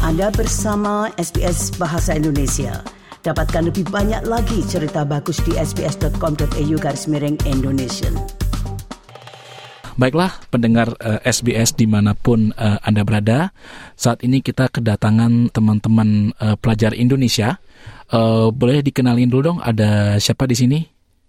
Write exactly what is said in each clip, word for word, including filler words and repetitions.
Anda bersama S B S Bahasa Indonesia. Dapatkan lebih banyak lagi cerita bagus di sbs.com.au garis miring Indonesia. Baiklah pendengar uh, S B S dimanapun uh, Anda berada, saat ini kita kedatangan teman-teman uh, pelajar Indonesia. Uh, boleh dikenalin dulu dong, ada siapa di sini?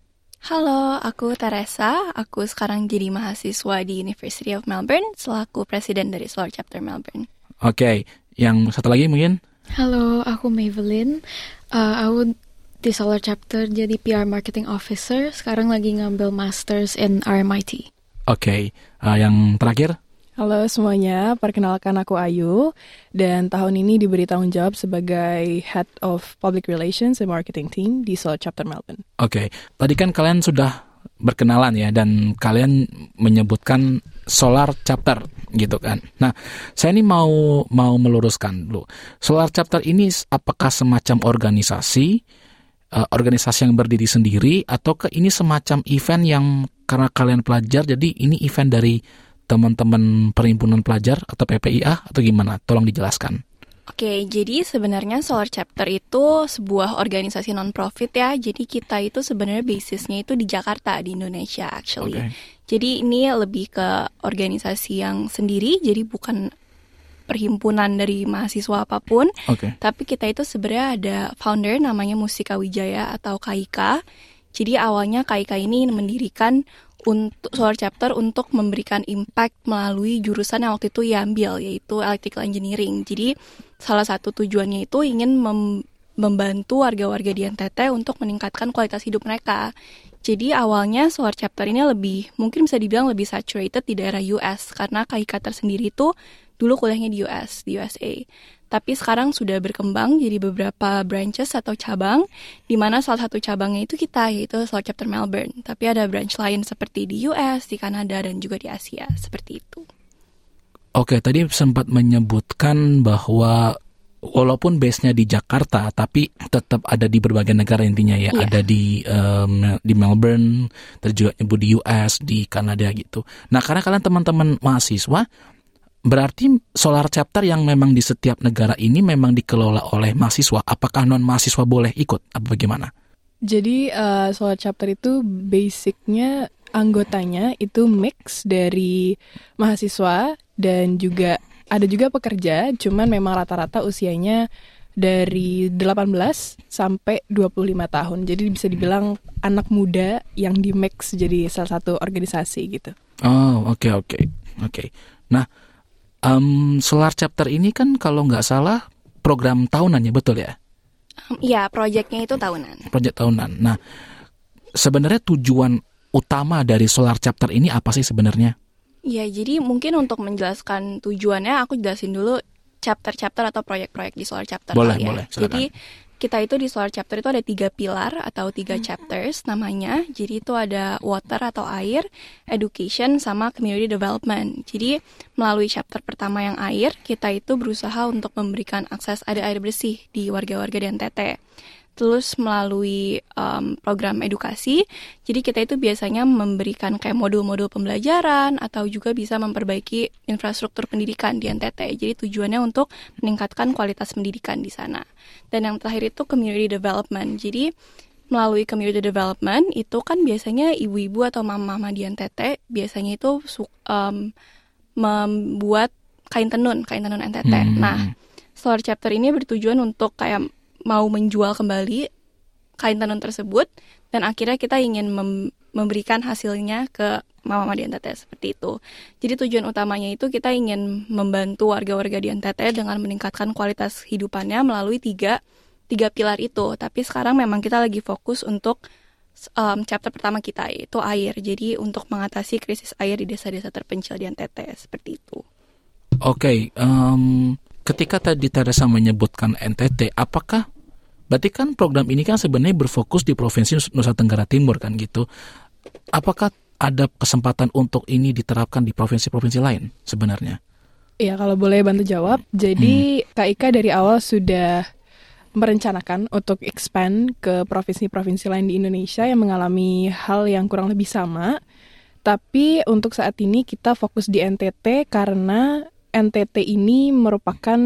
Halo, aku Teresa. Aku sekarang jadi mahasiswa di University of Melbourne selaku presiden dari Solar Chapter Melbourne. Oke, okay. Yang satu lagi mungkin? Halo, aku Maybelline. Uh, aku di Solar Chapter jadi P R Marketing Officer. Sekarang lagi ngambil Masters in R M I T. Oke, okay. uh, yang terakhir? Halo semuanya, perkenalkan aku Ayu. Dan tahun ini diberi tanggung jawab sebagai Head of Public Relations and Marketing Team di Solar Chapter Melbourne. Oke, okay. Tadi kan kalian sudah berkenalan ya, dan kalian menyebutkan Solar Chapter gitu kan. Nah, saya ini mau mau meluruskan dulu. Solar Chapter ini apakah semacam organisasi, uh, organisasi yang berdiri sendiri, ataukah ini semacam event yang karena kalian pelajar, jadi ini event dari teman-teman perhimpunan pelajar atau P P I A atau gimana? Tolong dijelaskan. Oke, jadi sebenarnya Solar Chapter itu sebuah organisasi non-profit ya. Jadi kita itu sebenarnya basisnya itu di Jakarta, di Indonesia actually. Okay. Jadi ini lebih ke organisasi yang sendiri, jadi bukan perhimpunan dari mahasiswa apapun. Okay. Tapi kita itu sebenarnya ada founder namanya Mustika Wijaya atau K I K. Jadi awalnya K I K ini mendirikan untuk Solar Chapter untuk memberikan impact melalui jurusan yang waktu itu ia ambil, yaitu Electrical Engineering. Jadi salah satu tujuannya itu ingin mem- membantu warga-warga di N T T untuk meningkatkan kualitas hidup mereka. Jadi awalnya Solar Chapter ini lebih, mungkin bisa dibilang lebih saturated di daerah U S, karena K I K tersendiri itu dulu kuliahnya di U S, di U S A. Tapi sekarang sudah berkembang jadi beberapa branches atau cabang, di mana salah satu cabangnya itu kita, yaitu Solar Chapter Melbourne. Tapi ada branch lain seperti di U S, di Kanada, dan juga di Asia, seperti itu. Oke, tadi sempat menyebutkan bahwa walaupun base-nya di Jakarta, tapi tetap ada di berbagai negara intinya ya. Yeah. Ada di um, di Melbourne, terus juga nyebut di U S, di Kanada gitu. Nah, karena kalian teman-teman mahasiswa, berarti Solar Chapter yang memang di setiap negara ini memang dikelola oleh mahasiswa. Apakah non-mahasiswa boleh ikut? Apa bagaimana? Jadi uh, Solar Chapter itu basicnya anggotanya itu mix dari mahasiswa dan juga ada juga pekerja, cuman memang rata-rata usianya dari delapan belas sampai dua puluh lima tahun. Jadi bisa dibilang anak muda yang di mix jadi salah satu organisasi gitu. Oh, oke okay, oke. Okay. Oke. Okay. Nah, Um, Solar Chapter ini kan kalau nggak salah program tahunan ya, betul ya? Iya, proyeknya itu tahunan. Proyek tahunan. Nah, sebenarnya tujuan utama dari Solar Chapter ini apa sih sebenarnya? Ya, jadi mungkin untuk menjelaskan tujuannya, aku jelasin dulu chapter-chapter atau proyek-proyek di Solar Chapter. Boleh, ya. boleh. Silakan. Jadi kita itu di Solar Chapter itu ada tiga pilar atau tiga chapters namanya. Jadi itu ada water atau air, education, sama community development. Jadi melalui chapter pertama yang air, kita itu berusaha untuk memberikan akses ada air bersih di warga-warga di N T T. Terus melalui um, program edukasi, jadi kita itu biasanya memberikan kayak modul-modul pembelajaran atau juga bisa memperbaiki infrastruktur pendidikan di N T T. Jadi tujuannya untuk meningkatkan kualitas pendidikan di sana. Dan yang terakhir itu community development. Jadi melalui community development itu kan biasanya ibu-ibu atau mama-mama di N T T biasanya itu um, membuat kain tenun, kain tenun N T T. Hmm. Nah, Solar Chapter ini bertujuan untuk kayak mau menjual kembali kain tenun tersebut, dan akhirnya kita ingin mem- memberikan hasilnya ke mama-mama di N T T seperti itu. Jadi tujuan utamanya itu kita ingin membantu warga-warga di N T T dengan meningkatkan kualitas hidupannya melalui tiga, tiga pilar itu. Tapi sekarang memang kita lagi fokus untuk um, chapter pertama kita, yaitu air. Jadi untuk mengatasi krisis air di desa-desa terpencil di N T T, seperti itu. Oke, okay, um, ketika tadi Teresa menyebutkan N T T, apakah berarti kan program ini kan sebenarnya berfokus di Provinsi Nusa Tenggara Timur kan gitu. Apakah ada kesempatan untuk ini diterapkan di provinsi-provinsi lain sebenarnya? Iya, kalau boleh bantu jawab. Jadi hmm. K I K dari awal sudah merencanakan untuk expand ke provinsi-provinsi lain di Indonesia yang mengalami hal yang kurang lebih sama. Tapi untuk saat ini kita fokus di N T T karena N T T ini merupakan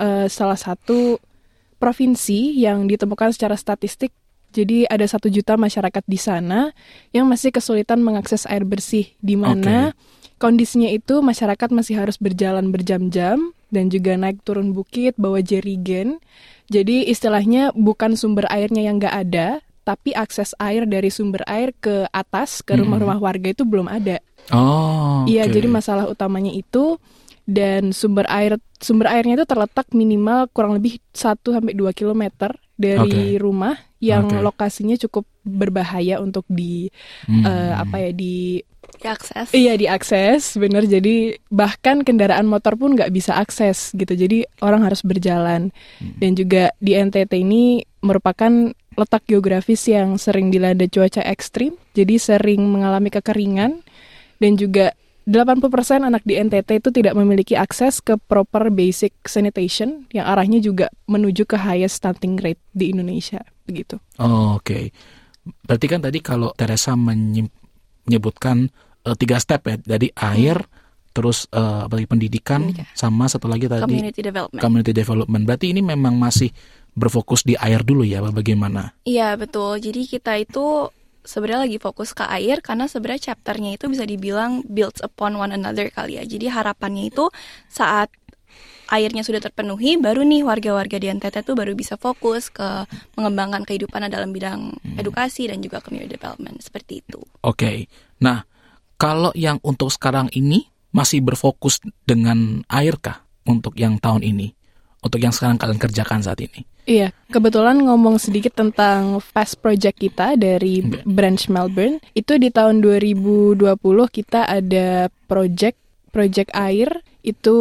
uh, salah satu provinsi yang ditemukan secara statistik. Jadi ada satu juta masyarakat di sana yang masih kesulitan mengakses air bersih, di mana okay. kondisinya itu masyarakat masih harus berjalan berjam-jam dan juga naik turun bukit bawa jerigen. Jadi istilahnya bukan sumber airnya yang nggak ada, tapi akses air dari sumber air ke atas, ke rumah-rumah warga itu belum ada. Oh, iya, okay. Jadi masalah utamanya itu, dan sumber air sumber airnya itu terletak minimal kurang lebih satu sampai dua kilometer dari okay. rumah yang okay. lokasinya cukup berbahaya untuk di hmm. uh, apa ya di diakses. Iya, diakses, bener. Jadi bahkan kendaraan motor pun nggak bisa akses gitu. Jadi orang harus berjalan. Hmm. Dan juga di N T T ini merupakan letak geografis yang sering dilanda cuaca ekstrim. Jadi sering mengalami kekeringan. Dan juga delapan puluh persen anak di N T T itu tidak memiliki akses ke proper basic sanitation yang arahnya juga menuju ke highest stunting rate di Indonesia, begitu. Oh, oke. Okay. Berarti kan tadi kalau Teresa menyebutkan uh, tiga step ya, dari air, hmm. terus uh, bagi pendidikan, Pendidikan. sama satu lagi tadi community development. Community development. Berarti ini memang masih berfokus di air dulu ya, bagaimana? Iya, betul. Jadi kita itu sebenarnya lagi fokus ke air karena sebenarnya chapternya itu bisa dibilang builds upon one another kali ya. Jadi harapannya itu saat airnya sudah terpenuhi, baru nih warga-warga di N T T itu baru bisa fokus ke mengembangkan kehidupan dalam bidang hmm. edukasi dan juga community development, seperti itu. Oke, okay. Nah kalau yang untuk sekarang ini masih berfokus dengan air kah untuk yang tahun ini? Untuk yang sekarang kalian kerjakan saat ini? Iya, kebetulan ngomong sedikit tentang past project kita dari okay. branch Melbourne. Itu di tahun dua ribu dua puluh kita ada project project air itu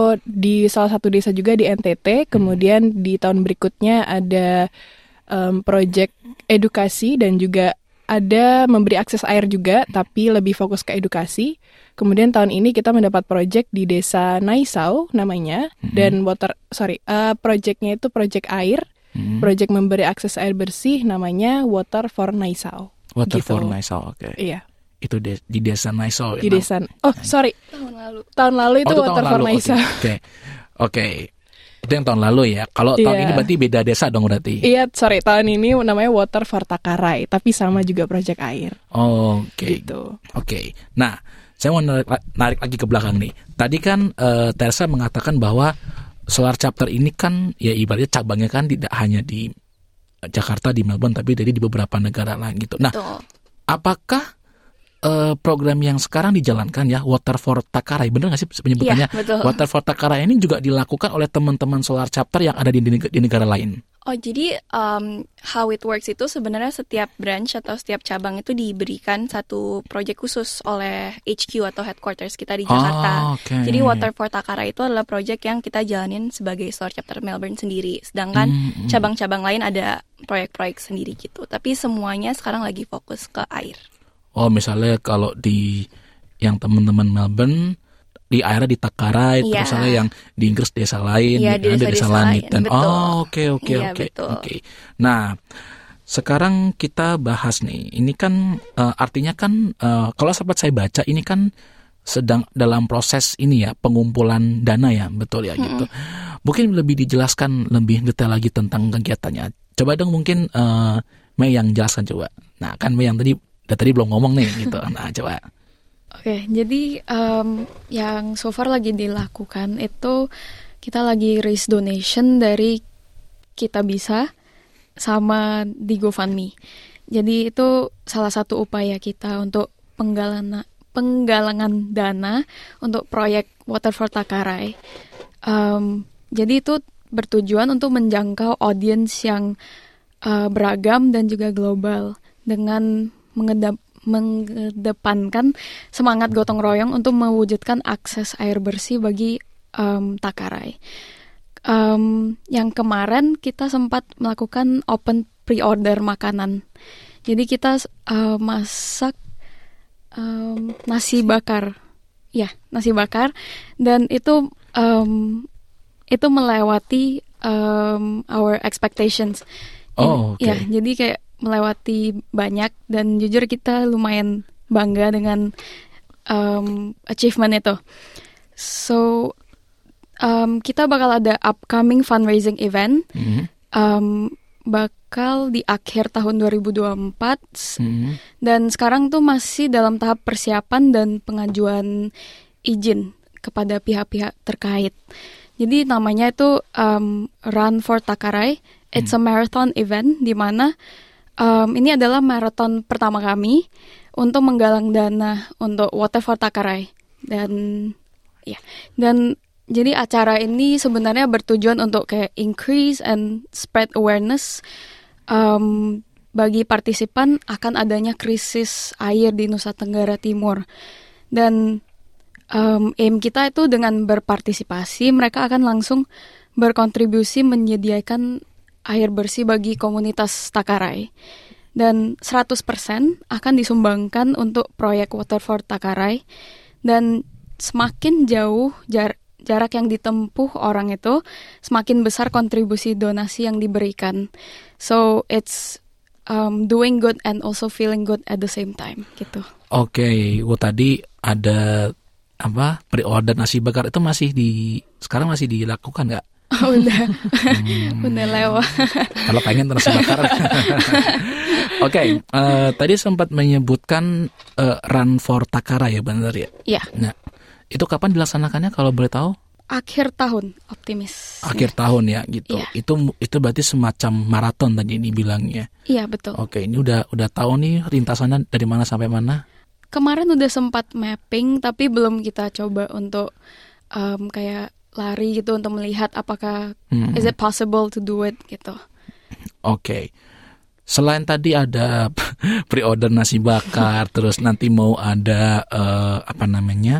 di salah satu desa juga di N T T. Kemudian di tahun berikutnya ada um, project edukasi dan juga ada memberi akses air juga, tapi lebih fokus ke edukasi. Kemudian tahun ini kita mendapat project di desa Naisau namanya, mm-hmm. dan water sorry uh, projectnya itu project air, mm-hmm. project memberi akses air bersih namanya Water for Naisau. Water gitu. for Naisau, oke. Okay. Iya. Itu de- di desa Naisau. Di ya, desa. Oh sorry. Tahun lalu. Tahun lalu itu, oh, itu Water tahun for lalu. Naisau. Oke. Okay. Oke. Okay. Itu yang tahun lalu ya. Kalau yeah. tahun ini berarti beda desa dong berarti. Iya, sorry. Tahun ini namanya Water for Takarai, tapi sama juga project air. Oh, oke. Okay. Gitu. Oke. Okay. Nah, saya mau narik, narik lagi ke belakang nih. Tadi kan uh, Teresa mengatakan bahwa Solar Chapter ini kan ya ibaratnya cabangnya kan tidak hanya di Jakarta, di Melbourne, tapi dari di beberapa negara lain gitu. Nah, Betul. apakah uh, program yang sekarang dijalankan ya, Water for Takarai, benar nggak sih penyebutannya? Iya, Water for Takarai ini juga dilakukan oleh teman-teman Solar Chapter yang ada di, di negara lain. Oh, jadi um, how it works itu sebenarnya setiap branch atau setiap cabang itu diberikan satu proyek khusus oleh H Q atau headquarters kita di Jakarta. Oh, okay. Jadi Water for Takarai itu adalah proyek yang kita jalanin sebagai Solar Chapter Melbourne sendiri. Sedangkan mm-hmm. cabang-cabang lain ada proyek-proyek sendiri gitu. Tapi semuanya sekarang lagi fokus ke air. Oh, misalnya kalau di yang teman-teman Melbourne di airnya di Takarai, yeah. terus misalnya yang di Inggris desa lain, yeah, di desa, desa lain. Dan oh, oke oke yeah, oke oke. Nah, sekarang kita bahas nih. Ini kan uh, artinya kan uh, kalau sempat saya baca ini kan sedang dalam proses ini ya, pengumpulan dana ya, betul ya hmm. gitu. Mungkin lebih dijelaskan lebih detail lagi tentang kegiatannya. Coba dong mungkin uh, Mei yang jelaskan coba. Nah, kan Mei yang tadi tadi belum ngomong nih gitu. Nah, coba. Oke, jadi um, yang so far lagi dilakukan itu kita lagi raise donation dari Kita Bisa sama di GoFundMe. Jadi itu salah satu upaya kita untuk penggalangan penggalangan dana untuk proyek Water for Takarai. Um, jadi itu bertujuan untuk menjangkau audiens yang uh, beragam dan juga global dengan mengedap mengedepankan semangat gotong royong untuk mewujudkan akses air bersih bagi um, Takarai. Um, yang kemarin kita sempat melakukan open pre-order makanan. Jadi kita uh, masak um, nasi bakar, ya nasi bakar, dan itu um, itu melewati um, our expectations. Oh, oke. Okay. Ya, jadi kayak melewati banyak dan jujur kita lumayan bangga dengan um, achievement itu. So um, kita bakal ada upcoming fundraising event. Mm-hmm. Um, bakal di akhir tahun dua ribu dua puluh empat. Mm-hmm. Dan sekarang tuh masih dalam tahap persiapan dan pengajuan izin kepada pihak-pihak terkait. Jadi namanya itu um, Run for Takarai. It's mm. a marathon event di mana um, ini adalah marathon pertama kami untuk menggalang dana untuk Water for Takarai. Dan ya, dan jadi acara ini sebenarnya bertujuan untuk kayak increase and spread awareness um, bagi partisipan akan adanya krisis air di Nusa Tenggara Timur. Dan um, aim kita itu dengan berpartisipasi, mereka akan langsung berkontribusi menyediakan air bersih bagi komunitas Takarai. Dan seratus persen akan disumbangkan untuk proyek Water for Takarai. Dan semakin jauh jar- jarak yang ditempuh orang itu, semakin besar kontribusi donasi yang diberikan. So it's um, doing good and also feeling good at the same time, gitu. Oke, okay. Oh, tadi ada apa pre-order nasi bakar itu masih di sekarang masih dilakukan nggak? Oh, udah, hmm. udah lewat. Kalau pengen nasi bakar. Oke, okay, uh, tadi sempat menyebutkan uh, Run for Takarai ya, benar ya? Iya. Nah, itu kapan dilaksanakannya kalau boleh tahu? Akhir tahun, optimis. Akhir ya. tahun ya, gitu. Ya. Itu itu berarti semacam maraton tadi dibilangnya. Iya, betul. Oke, ini udah udah tahu nih rintasannya dari mana sampai mana? Kemarin udah sempat mapping, tapi belum kita coba untuk um, kayak lari gitu untuk melihat apakah hmm. is it possible to do it gitu. Oke. Okay. Selain tadi ada pre-order nasi bakar, terus nanti mau ada uh, apa namanya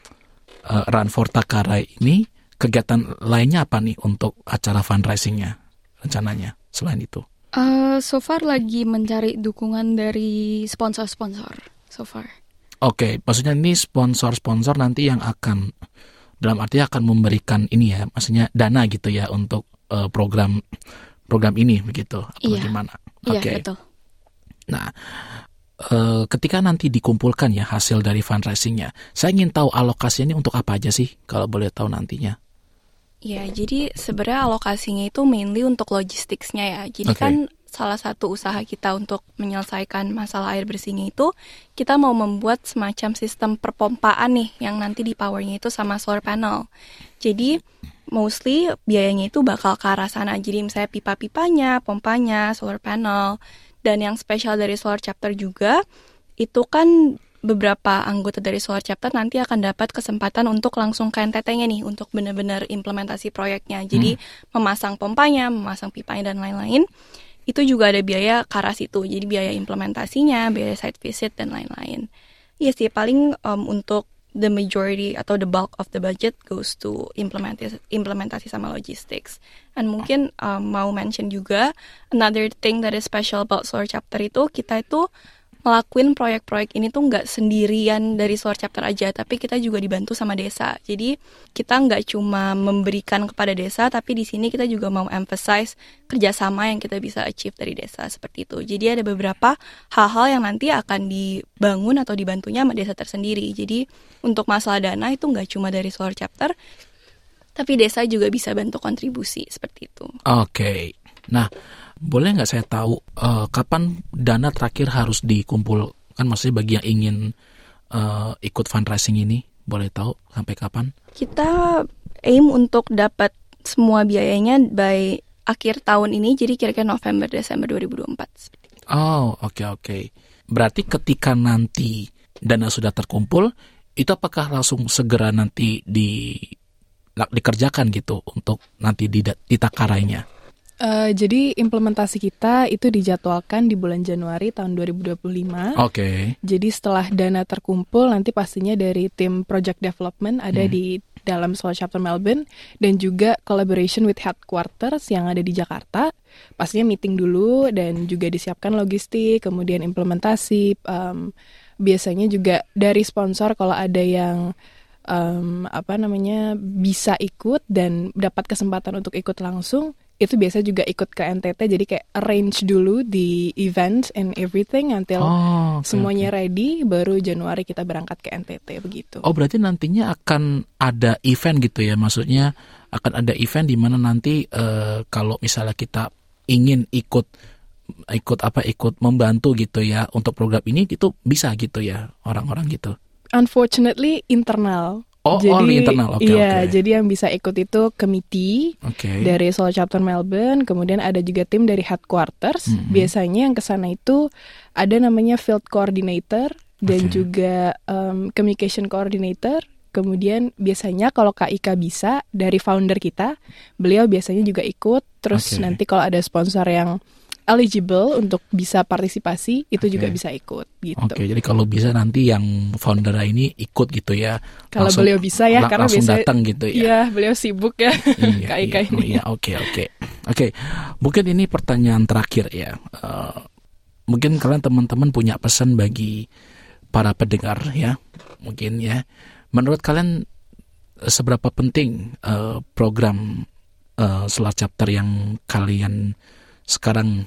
uh, Run for Takarai ini, kegiatan lainnya apa nih untuk acara fundraisingnya rencananya selain itu? Uh, so far lagi mencari dukungan dari sponsor-sponsor. So far. Oke, okay, maksudnya ini sponsor-sponsor nanti yang akan dalam arti akan memberikan ini ya, maksudnya dana gitu ya untuk uh, program program ini begitu atau iya. gimana? Iya, okay. betul. Nah, uh, ketika nanti dikumpulkan ya hasil dari fundraisingnya, saya ingin tahu alokasinya ini untuk apa aja sih kalau boleh tahu nantinya? Ya, jadi sebenarnya alokasinya itu mainly untuk logisticsnya ya. Jadi okay. kan salah satu usaha kita untuk menyelesaikan masalah air bersihnya itu, kita mau membuat semacam sistem perpompaan nih, yang nanti di powernya itu sama solar panel. Jadi, mostly biayanya itu bakal ke arah sana. Jadi misalnya pipa-pipanya, pompanya, solar panel. Dan yang spesial dari solar chapter juga, itu kan beberapa anggota dari solar chapter nanti akan dapat kesempatan untuk langsung ke N T T-nya nih, untuk benar-benar implementasi proyeknya. Jadi, hmm. memasang pompanya, memasang pipanya, dan lain-lain. Itu juga ada biaya ke arah situ, jadi biaya implementasinya, biaya site visit, dan lain-lain. Iya sih, paling um, untuk the majority atau the bulk of the budget goes to implementasi, implementasi sama logistics. And mungkin um, mau mention juga, another thing that is special about Solar Chapter itu, kita itu ngelakuin proyek-proyek ini tuh nggak sendirian dari Solar Chapter aja, tapi kita juga dibantu sama desa. Jadi kita nggak cuma memberikan kepada desa, tapi di sini kita juga mau emphasize kerjasama yang kita bisa achieve dari desa seperti itu. Jadi ada beberapa hal-hal yang nanti akan dibangun atau dibantunya sama desa tersendiri. Jadi untuk masalah dana itu nggak cuma dari Solar Chapter, tapi desa juga bisa bantu kontribusi seperti itu. Oke, okay. Nah, boleh nggak saya tahu uh, kapan dana terakhir harus dikumpulkan? Maksudnya bagi yang ingin uh, ikut fundraising ini, boleh tahu sampai kapan? Kita aim untuk dapat semua biayanya by akhir tahun ini, jadi kira-kira November Desember dua ribu dua puluh empat. Oh, oke okay, oke. Okay. Berarti ketika nanti dana sudah terkumpul, itu apakah langsung segera nanti di dikerjakan gitu untuk nanti di, di Takarainya? Uh, jadi implementasi kita itu dijadwalkan di bulan Januari tahun dua ribu dua puluh lima. Oke. Okay. Jadi setelah dana terkumpul, nanti pastinya dari tim project development ada hmm. di dalam Solar Chapter Melbourne, dan juga collaboration with headquarters yang ada di Jakarta. Pastinya meeting dulu dan juga disiapkan logistik, kemudian implementasi. Um, biasanya juga dari sponsor kalau ada yang um, apa namanya bisa ikut dan dapat kesempatan untuk ikut langsung, itu biasa juga ikut ke N T T, jadi kayak arrange dulu di event and everything until Oh, okay, semuanya okay. ready, baru Januari kita berangkat ke N T T begitu. Oh, berarti nantinya akan ada event gitu ya, maksudnya akan ada event di mana nanti uh, kalau misalnya kita ingin ikut ikut apa ikut membantu gitu ya untuk program ini, itu bisa gitu ya orang-orang gitu. Unfortunately internal. Oh, jadi, only internal. Oke, okay, iya, okay. jadi yang bisa ikut itu committee okay. dari Solar Chapter Melbourne, kemudian ada juga tim dari headquarters. Mm-hmm. Biasanya yang kesana itu ada namanya field coordinator dan okay. juga um, communication coordinator. Kemudian biasanya kalau Kak Ika bisa, dari founder kita, beliau biasanya juga ikut. Terus okay. nanti kalau ada sponsor yang eligible untuk bisa partisipasi, itu okay. juga bisa ikut gitu. Oke, okay, jadi kalau bisa nanti yang founder ini ikut gitu ya. Kalau beliau bisa ya, la- karena langsung biasa datang gitu ya. Iya, beliau sibuk ya. Iya, Kak Ika iya, ini. Iya, oke, oke. Oke, mungkin ini pertanyaan terakhir ya. Uh, mungkin kalian teman-teman punya pesan bagi para pendengar ya. Mungkin ya. Menurut kalian seberapa penting uh, program uh, Solar Chapter yang kalian sekarang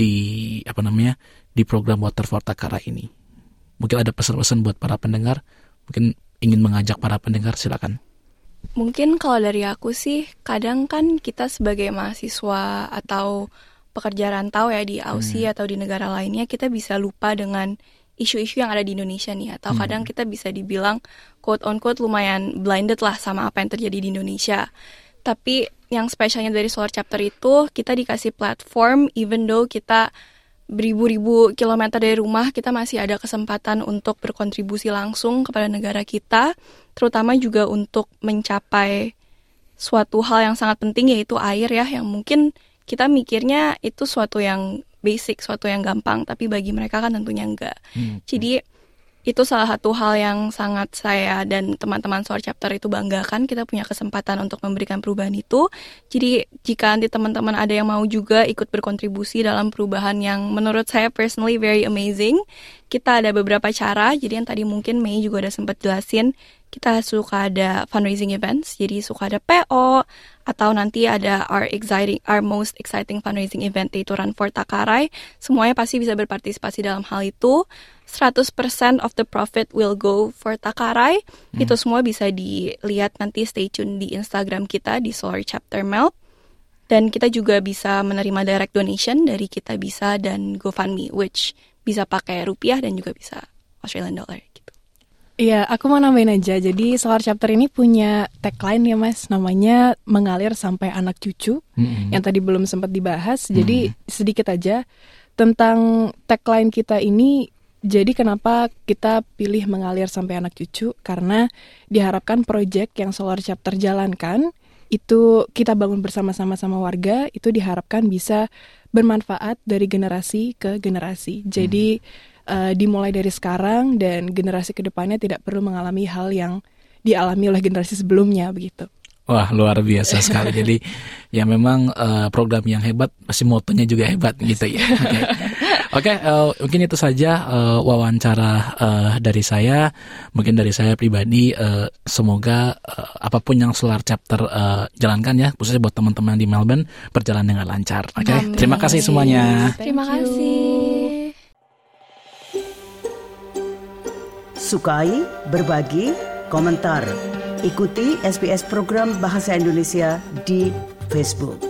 di apa namanya di program Water for Takara ini? Mungkin ada pesan-pesan buat para pendengar, mungkin ingin mengajak para pendengar, silakan. Mungkin kalau dari aku sih, kadang kan kita sebagai mahasiswa atau pekerja rantau ya di Aussie hmm. atau di negara lainnya, kita bisa lupa dengan isu-isu yang ada di Indonesia nih, atau hmm. kadang kita bisa dibilang quote on quote lumayan blinded lah sama apa yang terjadi di Indonesia. Tapi yang spesialnya dari Solar Chapter itu, kita dikasih platform, even though kita beribu-ribu kilometer dari rumah, kita masih ada kesempatan untuk berkontribusi langsung kepada negara kita, terutama juga untuk mencapai suatu hal yang sangat penting, yaitu air ya, yang mungkin kita mikirnya itu suatu yang basic, suatu yang gampang, tapi bagi mereka kan tentunya enggak. Hmm. Jadi itu salah satu hal yang sangat saya dan teman-teman Solar Chapter itu banggakan, kita punya kesempatan untuk memberikan perubahan itu. Jadi jika nanti teman-teman ada yang mau juga ikut berkontribusi dalam perubahan yang menurut saya personally very amazing, kita ada beberapa cara. Jadi yang tadi mungkin Mei juga udah sempat jelasin, kita suka ada fundraising events, jadi suka ada P O, atau nanti ada our exciting, our most exciting fundraising event, yaitu Run for Takarai. Semuanya pasti bisa berpartisipasi dalam hal itu. seratus persen of the profit will go for Takarai. Hmm. Itu semua bisa dilihat nanti, stay tune di Instagram kita di Solar Chapter Mel. Dan kita juga bisa menerima direct donation dari Kita Bisa dan GoFundMe, which bisa pakai rupiah dan juga bisa Australian dollar gitu. Iya, aku mau nambahin aja. Jadi Solar Chapter ini punya tagline ya Mas, namanya mengalir sampai anak cucu. Hmm. Yang tadi belum sempat dibahas. Hmm. Jadi sedikit aja tentang tagline kita ini. Jadi kenapa kita pilih mengalir sampai anak cucu? Karena diharapkan proyek yang Solar Chapter jalankan, itu kita bangun bersama-sama sama warga, itu diharapkan bisa bermanfaat dari generasi ke generasi. Jadi hmm. uh, dimulai dari sekarang dan generasi kedepannya tidak perlu mengalami hal yang dialami oleh generasi sebelumnya begitu. Wah, luar biasa sekali. Jadi ya memang uh, program yang hebat, pasti motonya juga hebat gitu ya. Oke, okay. okay, uh, mungkin itu saja uh, wawancara uh, dari saya. Mungkin dari saya pribadi, uh, semoga uh, apapun yang Solar Chapter uh, jalankan ya, khususnya buat teman-teman di Melbourne, berjalan dengan lancar. Oke, okay? Terima kasih semuanya. Terima kasih. Sukai, berbagi, komentar. Ikuti S B S program Bahasa Indonesia di Facebook.